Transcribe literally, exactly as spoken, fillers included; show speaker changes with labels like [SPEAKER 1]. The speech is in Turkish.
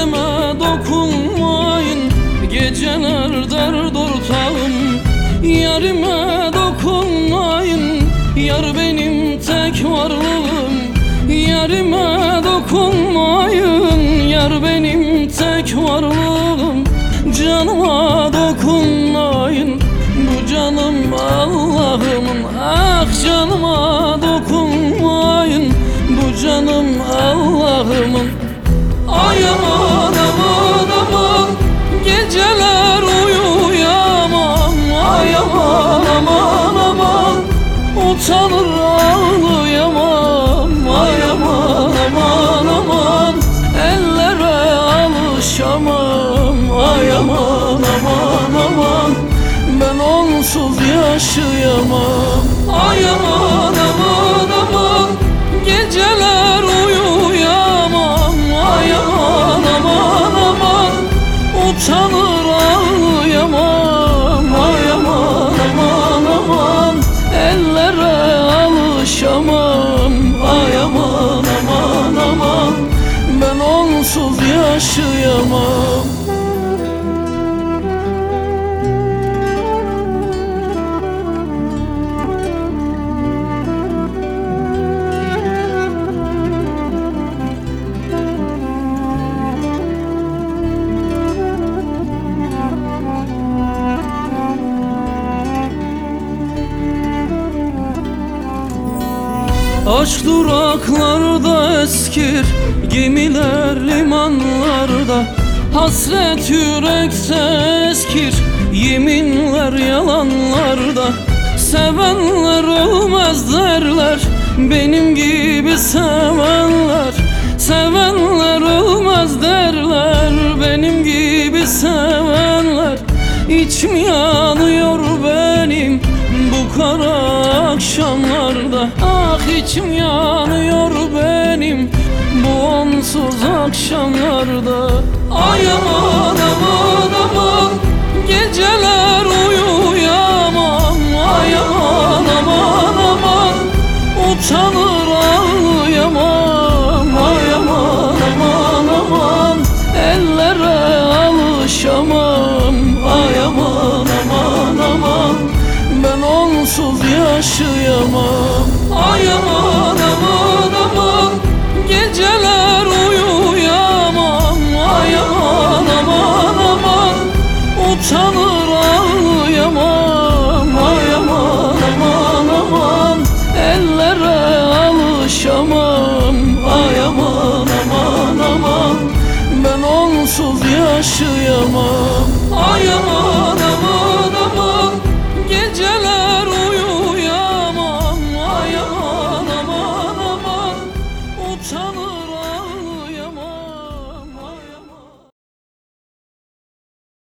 [SPEAKER 1] Yarime dokunmayın, geceler dert ortağım. Yarime dokunmayın, yar benim tek varlığım. Yarime dokunmayın, yar benim tek varlığım. Canıma dokunmayın, bu canım Allah'ımın. Ah canıma dokunmayın, bu canım Allah'ımın. Ay aman aman aman, geceler uyuyamam. Ay aman aman aman, utanır ağlayamam. Ay aman aman aman, ellere alışamam. Ay aman aman aman, ben onsuz yaşayamam. Ay aman aman aman, geceler uyuyamam. Ay aman aman aman, utanır ağlayamam. Ay aman aman aman, ellere alışamam. Ay aman aman aman, ben onsuz yaşayamam. Aşk duraklarda eskir, gemiler limanlarda. Hasret yürekte eskir, yeminler yalanlarda. Sevenler ölmez derler, benim gibi sevenler. Sevenler ölmez derler, benim gibi sevenler. İçim yanıyor benim bu kara akşamlarda. Ah içim yanıyor benim bu onsuz akşamlarda. Ay aman aman aman, geceler uyuyamam. Ay aman aman aman, utanır